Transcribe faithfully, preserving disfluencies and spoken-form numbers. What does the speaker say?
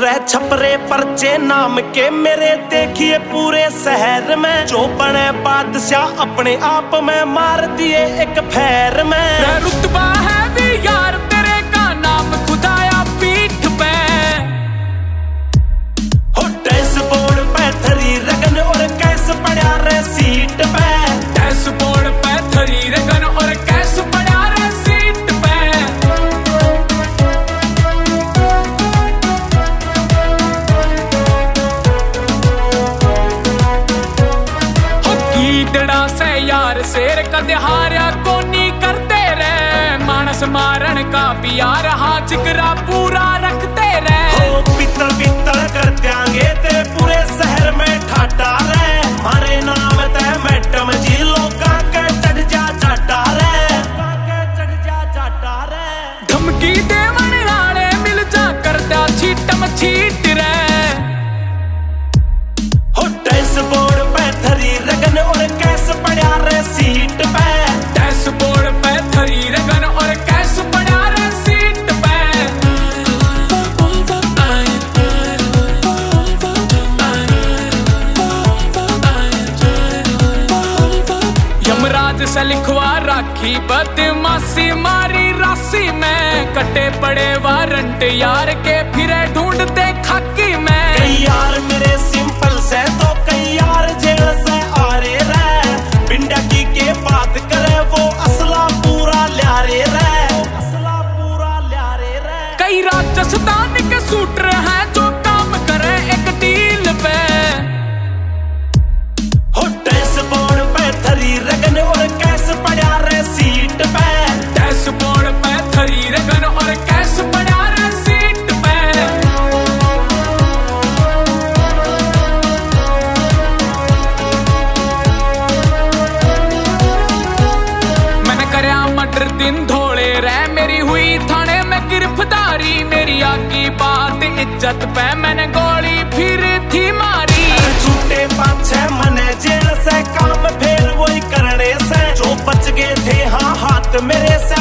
रहे छपरे परचे नाम के मेरे, देखिए पूरे शहर में। जो बने बादशाह अपने आप में, मार दिए एक फेर में। रुतबा है भी यार तेरे का, नाम खुदाया पीठ पे। हो डैशबोर्ड पे थरी रगन और कैश पड़ा रे सीट पे। डैशबोर्ड पे थरी रगन और कैश पड़ा रे सीट पे। हो कीदड़ा से यार शेर का दिहारा कोनी करते रे। मानस मारन का प्यार हाँ जिगरा पूरा रखते रे। हो पित्तल पित्तल कर देंगे ते पूरे शहर में ठाटा रे। हमारे नाम ते मैडम जी लोगा के चढ़ जा जाटा रे। चढ़ जा जाटा रे। धमकी देवन आले मिल जा करता छीटम छीट रे। हो डैशबोर्ड पे थरी रगन और कैश पड़ा रे सीट पे। डैशबोर्ड पे थरी रगन और कैश पड़ा रे सीट पे। यमराज से लिखवा राखी बदमाशी मारी राशि में। कटे पड़े वारंट यार के फिरे ढूंढते खाकी में। कई यार मेरे सिंपल से तो कई यार जेल से आ रे रे। पिंडा की के बात करे वो असला पूरा ल्यारे रे। असला पूरा ल्यारे रे। कई राजस्थान के शूटर हैं जो काम करे एक डील पे। हो डैशबोर्ड पे थरी रगन और कैश पड़ा रे सीट पे। डैशबोर्ड पे थरी रगन और कैश पड़ा रे सीट पे। मैंने करया मर्डर दिन धोले रे, मेरी हुई थाने में गिरफ्तारी। मेरी आगी बात इज्जत पे मैंने गोली फिर थी मारी। झूठे पाछे मने जेल से काम फेर वही करने से। जो बच गए थे हाँ हाथ मेरे से।